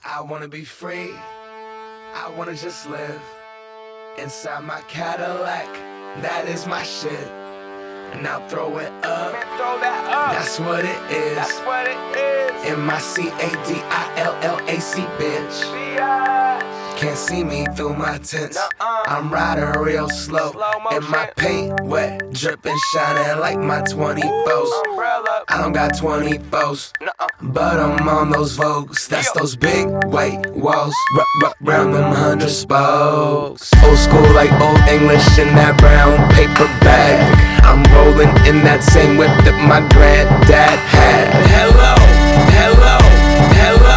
I wanna be free, I wanna just live inside my Cadillac, that is my shit. And I'll throw it up, that's what it is. M-I-C-A-D-I-L-L-A-C, bitch. Can't see me through my tints, I'm riding real slow. And my paint wet, dripping, shining like my 24s. I don't got 24s, but I'm on those Vogues. That's those big white walls, round them 100 spokes. Old school like Old English in that brown paper bag. I'm rolling in that same whip that my granddad had. Hello, hello, hello.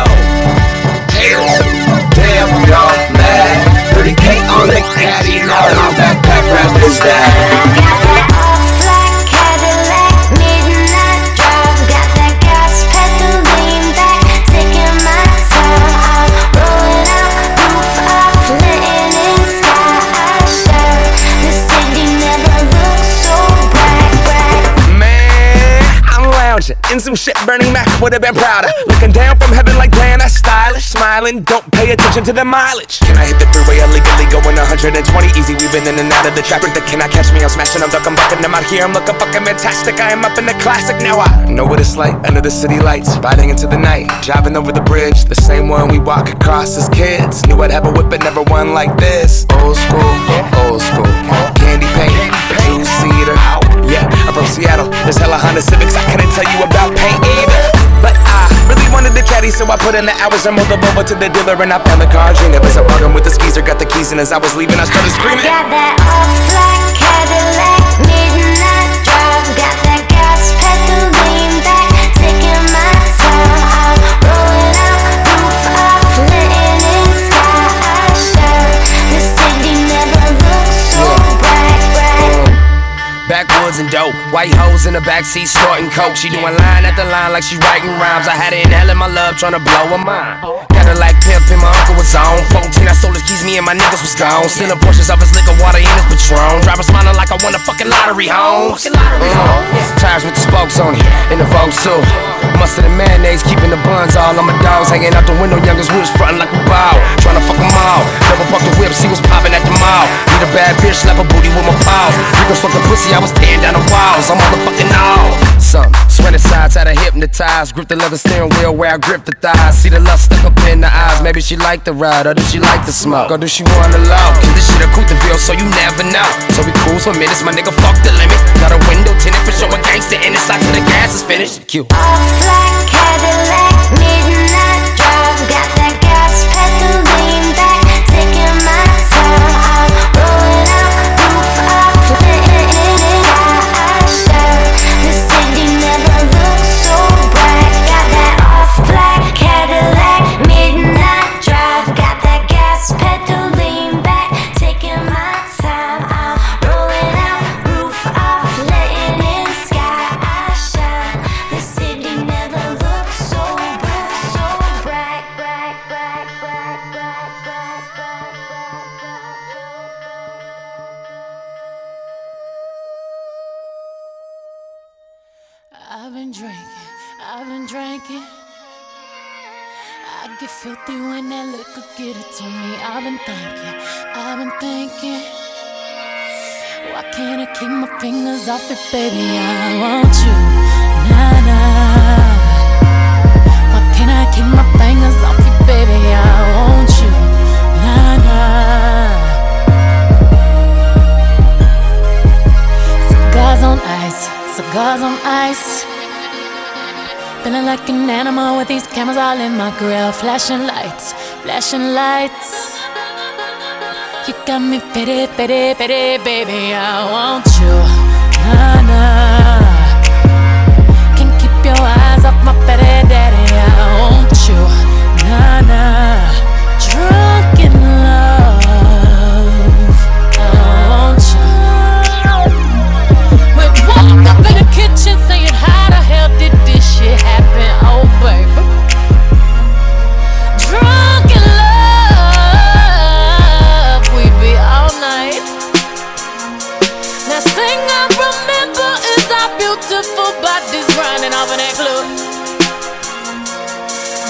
Damn, y'all mad. 30K on the caddy, now how backpack rap is that? In some shit, Bernie Mac would've been prouder. Looking down from heaven like, damn, that's stylish. Smiling, don't pay attention to the mileage. Can I hit the freeway illegally, going 120 easy, weaving in and out of the traffic? That can I catch me? I'm smashing, I'm ducking, bucking. I'm out here, I'm looking fucking fantastic. I am up in the classic, now I know what it's like under the city lights, riding into the night, driving over the bridge, the same one we walk across as kids. Knew I'd have a whip, but never one like this. Old school, candy paint, a two-seater. Yeah, I'm from Seattle, there's hella Honda Civics, I couldn't tell you about paint either. But I really wanted the caddy, so I put in the hours and moved the over to the dealer. And I found the car dream. As I bargained with the skeezer, got the keys, and as I was leaving I started screaming. Got that off-black Cadillac, midnight drive. Got that gas pedal, lean back, taking my time. I'm rolling out, roof off, letting in sky shine. The city never looks so bright. Backwoods and dope, white hoes in the backseat snorting coke. She doing line after line like she writing rhymes. I had her inhaling my love, trying to blow her mind. Got her like pimpin', my uncle was on 14, I sold his keys, me and my niggas was gone. Stealing portions of his liquor, water in his Patron. Driver smiling like I won a fucking lottery, homes. Tires with the spokes on it, in the Vogue too. Mustard and mayonnaise, keeping the buns all on my dogs. Hanging out the window, youngest woods frontin' like a bow. Tryna fuck them all, double park the whip, see what's poppin' at the mall. Need a bad bitch, slap a booty with my paws. Rico's fucking pussy, I was tearing down the walls. I'm motherfucking all. Some sweating sides, had her hypnotized. Grip the leather steering wheel where I grip the thighs. See the lust stuck up in the eyes. Maybe she like the ride, or does she like the smoke? Or does she wanna love? Cause this shit a Couteville, so you never know. So we cruise for minutes, my nigga fuck the limit. Got a window tinted for showing gangsta in it's like till the gas is finished. Cute. Off-black Cadillac, midnight drive. Got that gas pedal, lean back, taking my time. I'm rolling out, roof off, letting in sky shine. The city never looks so bright. Got that off-black Cadillac, midnight drive. Got that gas pedal, lean back, taking my time. I'm rolling out, roof off, letting in sky shine. The city never looks so bright, so bright, bright, bright, bright, bright, bright, bright, I've been drinking. I get filthy when that liquor get it to me. I've been thinking. Why can't I keep my fingers off it, baby? I want you, nah, nah. Why can't I keep my fingers off it, baby? I want you, nah, nah. Cigars on ice. Feeling like an animal with these cameras all in my grill. Flashing lights. You got me pity, baby. I want you, nah, nah. Can't keep your eyes off my petty daddy. I want you, nah, nah. Drunk in love, I want you. We walk up in the kitchen saying, how the hell did this shit happen? Oh, baby. Drunk in love, we be all night. Last thing I remember is our beautiful bodies grinding off in that club.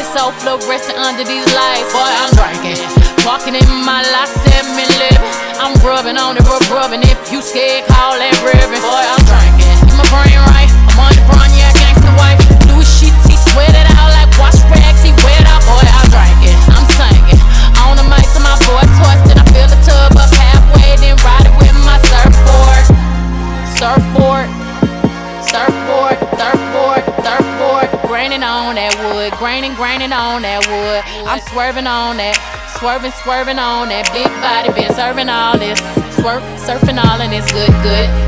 so fluorescent under these lights. Boy, I'm drinking. Walking in my last 7-Eleven. I'm rubbing on it, rubbing. If you scared, call that ribbon. Boy, I'm drinking. Get my brain right. I'm on the brown, yeah, gangsta wife. Louis sheets, he sweat it out like wash rags. He wet out. Boy, I'm drinking. I'm singing. On the mic to my boy toys. Then I fill the tub up halfway. Then ride it with my surfboard. Surfboard. Surfboard, surfboard, surfboard. Graining on that wood. Graining on that wood. I'm swerving on that. Swerving on that big body, been serving all this. Surfing all and it's good.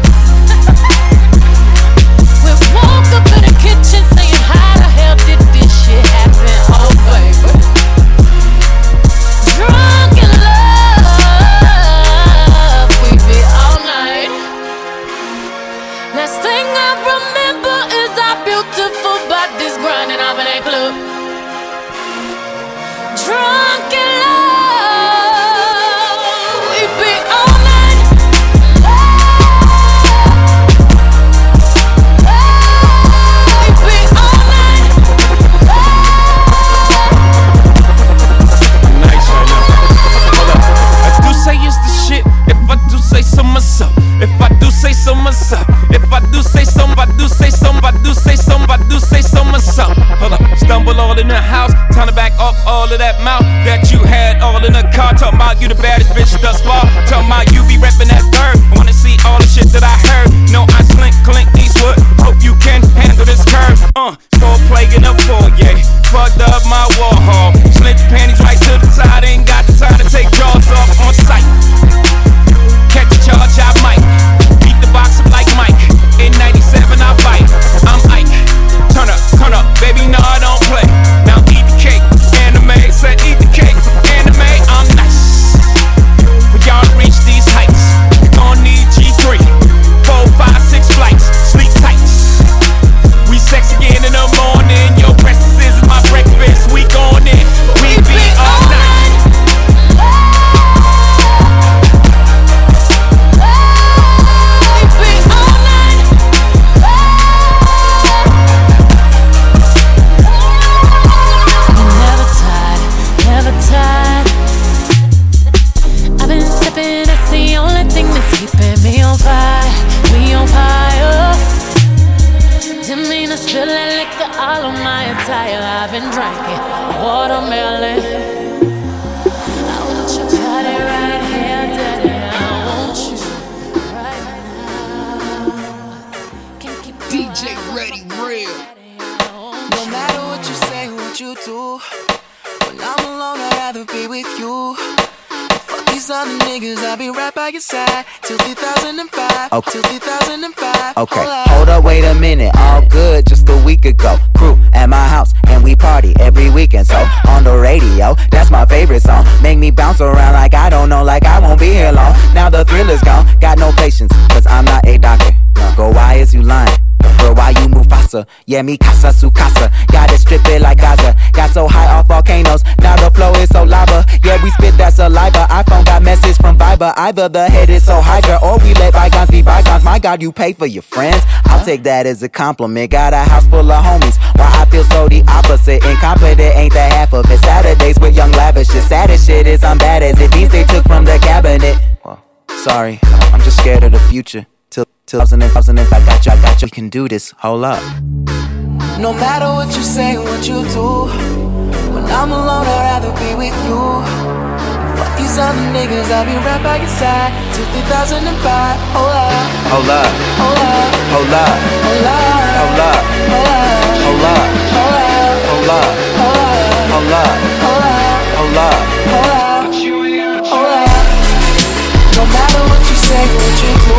We woke up in the kitchen saying, how the hell did this shit happen? Oh baby, drunk in love, we be all night. Last thing I remember is our beautiful bodies grinding off in that club. Drunk in love. If I do say so myself, if I do say so, I do say so, I do say so, I do say so myself. Hold up, stumble all in the house, time to back up all of that mouth that you had all in the car. Talking about you the baddest bitch thus far. Talking about you be reppin' that bird. I wanna see all the shit that I heard. No, I Clint Eastwood. Hope you can handle this curve. Foreplay in the foyer, fucked up my Warhol. Slid your panties right to the side, ain't got the time to take jaws off on sight. Catch a charge, I might beat the box up like Mike. In 97, I bite. I'm Ike. Turn up, baby, no, I don't play. Now eat the cake, anime. Said eat the cake, anime. I'm nice. For y'all to reach these heights, you gon' need G3, 4, 5, 6 flights. Sleep tight. We sex again in the morning. Your breakfast is my breakfast. We gon' in. We be all night. I've been sipping, that's the only thing that's keeping me on fire. We on fire. Didn't mean to spill that liquor all on my attire. I've been drinking watermelon. I want your body right here, daddy. I want you right now. Can't keep DJ Ready Real. No matter what you say, what you do, when I'm alone, I'd rather be with you. Fuck these other niggas, I'll be right by your side till 2005. Okay. Till 2005. Okay, hold up, wait a minute. All good just a week ago. Crew at my house and we party every weekend. So on the radio, that's my favorite song. Make me bounce around like I don't know, like I won't be here long. Now the thrill is gone, got no patience, cause I'm not a doctor. Go, why is you lying? Girl, why you Mufasa? Yeah, me casa su casa. Gotta strip it like Gaza. Got so high off volcanoes, now the flow is so lava. Yeah, we spit that saliva. iPhone got message from Viber. Either the head is so hydra, or we let bygones be bygones. My God, you pay for your friends. I'll take that as a compliment. Got a house full of homies. Why I feel so the opposite. Incompetent ain't the half of it. Saturdays with young lavish. The saddest shit is I'm bad as it. These they took from the cabinet. Sorry, I'm just scared of the future. Till 2000 if I got you, we can do this, hold up. No matter what you say, what you do, when I'm alone, I'd rather be with you. Fuck these other niggas, I'll be right by your side till 2005. Hold up, hold up, hold up, hold up, hold up, hold up, hold up, hold up, hold up, hold up, hold up, hold up, hold up. No matter what you say, what you do,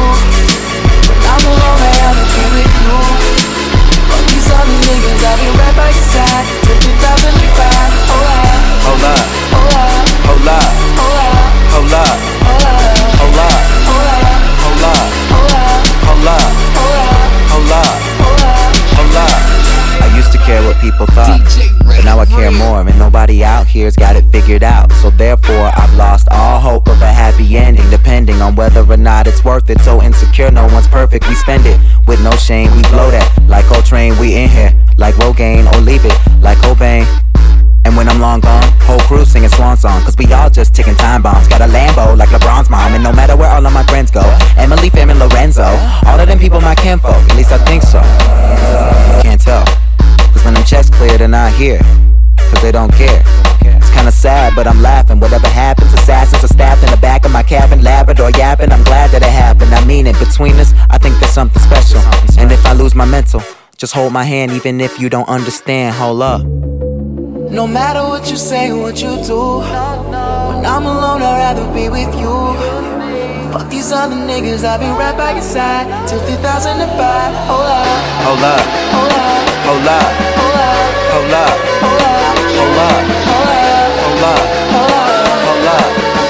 I'm alone, I'd rather be with you. Fuck these other niggas, I'll be right by your side till 2005. Hold up, hold up, hold up, hold up, hold up, hold up, hold up, hold up, hold up, hold up, hold up, hold up, hold hold up, up, hold up, hold up. I used to care what people thought, but now I care more, and nobody out here's got it figured out. So therefore I've lost all hope of a happy ending, depending on whether or not it's worth it. So insecure, no one's perfect, we spend it with no shame. We blow that like Coltrane, we in here like Rogaine, or leave it like Cobain. And when I'm long gone, whole crew singing swan song. Cause we all just ticking time bombs. Got a Lambo like LeBron's mom. And no matter where all of my friends go, Emily, Fam, and Lorenzo, all of them people my kinfolk, at least I think so. Can't tell, cause when them checks clear, they're not here, cause they don't care. It's kinda sad, but I'm laughing. Whatever happens, assassins are stabbed in the back of my cabin, Labrador yapping. I'm glad that it happened. I mean it, between us, I think there's something special. And if I lose my mental, just hold my hand, even if you don't understand. Hold up. No matter what you say, what you do, when I'm alone, I'd rather be with you. Fuck these other niggas, I'll be right by your side till 2005. Hold up, hold up, hold up, hold up, hold up, hold up, hold up, hold up, hold up, hold up, hold up,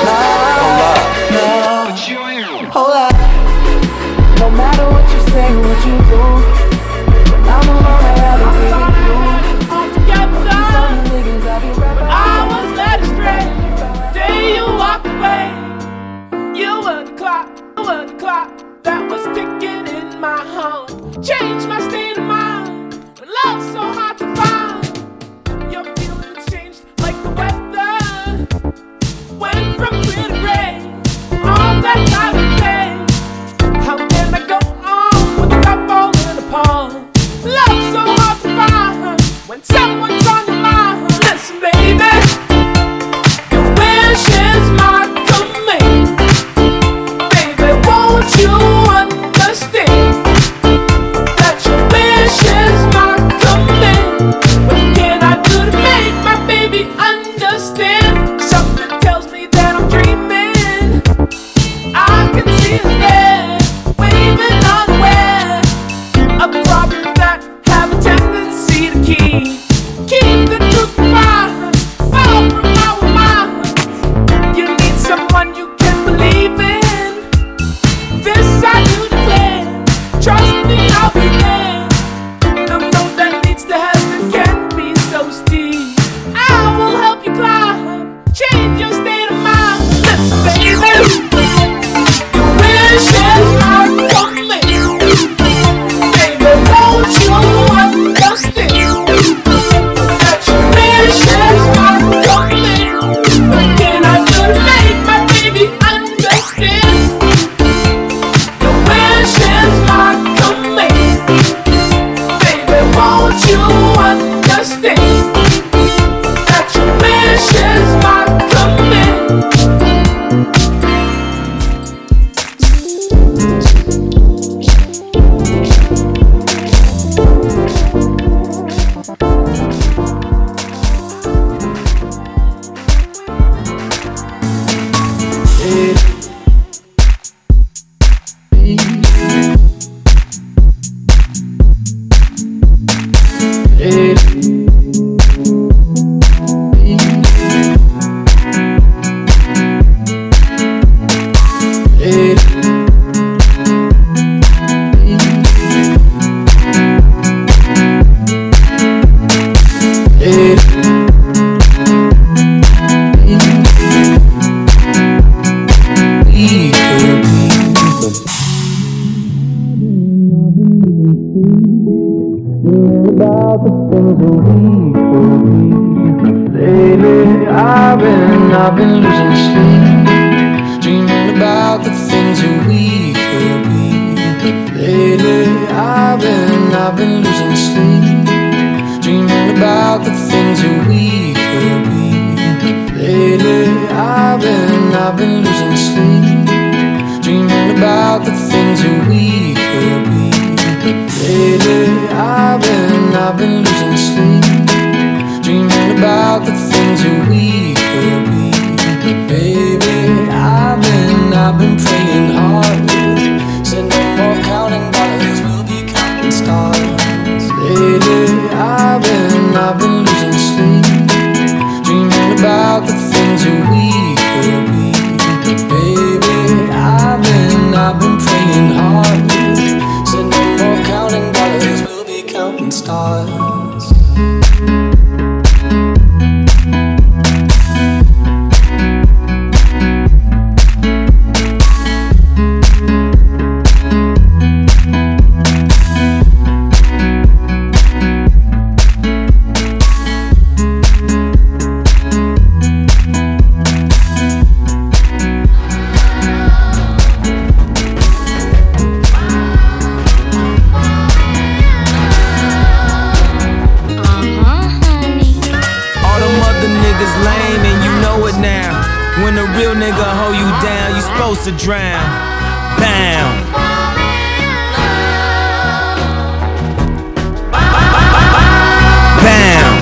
hold up. No matter what you say, what you do, when I'm alone, I'd rather be with you. I was led astray the day you walked away. You were the clock that was ticking in my home. Changed my state of mind when love's so hard to find. Your feelings changed like the weather. Went from clear to gray on that time of day. How can I go on with the cup falling apart? Love's so hard to find when someone's on your mind. Listen, baby, your wish is my command. Baby, won't you understand that your wish is my command? What can I do to make my baby understand? Something tells me that I'm dreaming. I can see his head waving unaware of problems that have a tendency to keep the truth far from our minds. You need someone you can believe in. This I do declare. Trust me, I'll be there. The road that leads to heaven can be so steep. I will help you climb. Change your state of mind. Listen, baby, your wish is my command. Baby, won't you understand? What can I do to make my baby understand? Your wish is my command. Baby, won't you understand that your wish is my command? I've been losing sleep, dreaming about the things that we could be. Lately, I've been losing sleep, dreaming about the things that we could be. Lately, I've been losing sleep, dreaming about the things that we could be. Lately, I've been losing sleep, dreaming about the things that we could be. Baby, I've been praying hard. to drown. Bound. Bound.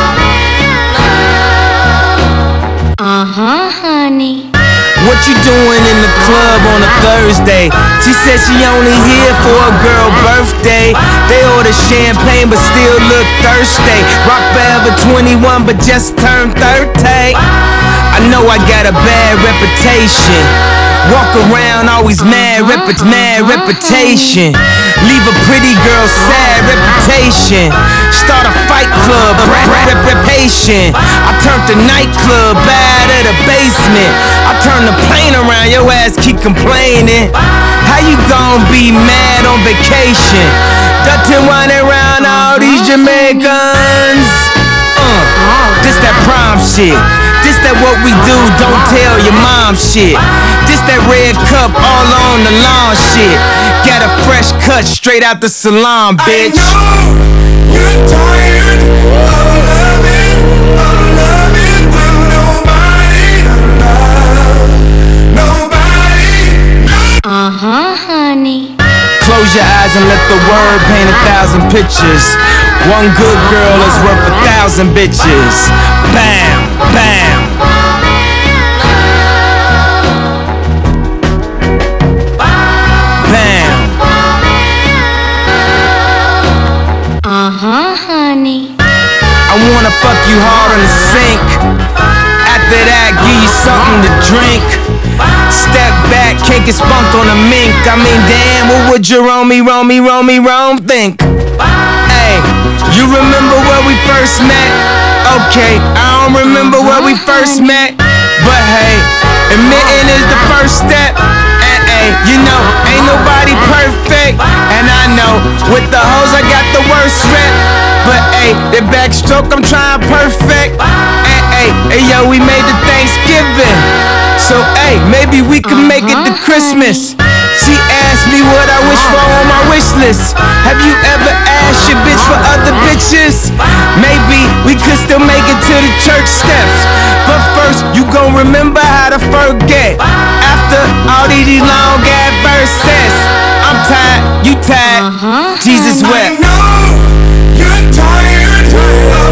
Honey. What you doing in the club on a Thursday? She said she only here for a girl birthday. They order champagne but still look thirsty. Rock Forever 21 but just turned 30. I know I got a bad reputation. Walk around always mad reputation. Leave a pretty girl sad reputation. Start a fight club, reputation. I turned the nightclub bad at the basement. I turned the plane around, your ass keep complaining. How you gon' be mad on vacation? Dutton running around all these Jamaicans. This that prom shit. This that what we do, don't tell your mom shit. This that red cup all on the lawn shit. Got a fresh cut straight out the salon, bitch. I know you're tired of loving when nobody to love. Nobody. Honey. Close your eyes and let the word paint 1,000 pictures. One good girl is worth 1,000 bitches. Bam, bam. Bam. Honey. I wanna fuck you hard on the sink. After that, give you something to drink. Step back, can't get spunked on a mink. I mean, damn, what would Jerome think? Hey, you remember where we first met? Okay, I don't remember where we first met. But hey, admitting is the first step. And hey, you know, ain't nobody perfect. And I know, with the hoes I got the worst rep. But hey, the backstroke I'm trying perfect. And hey, yo, we made the Thanksgiving. So hey, maybe we can make it to Christmas. She asked me what I wish for on my wish list. Have you ever asked your bitch for other bitches? Maybe we could still make it to the church steps. But first, you gon' remember how to forget. After all these long ass verses, I'm tired, you tired, Jesus wept. I know you're tired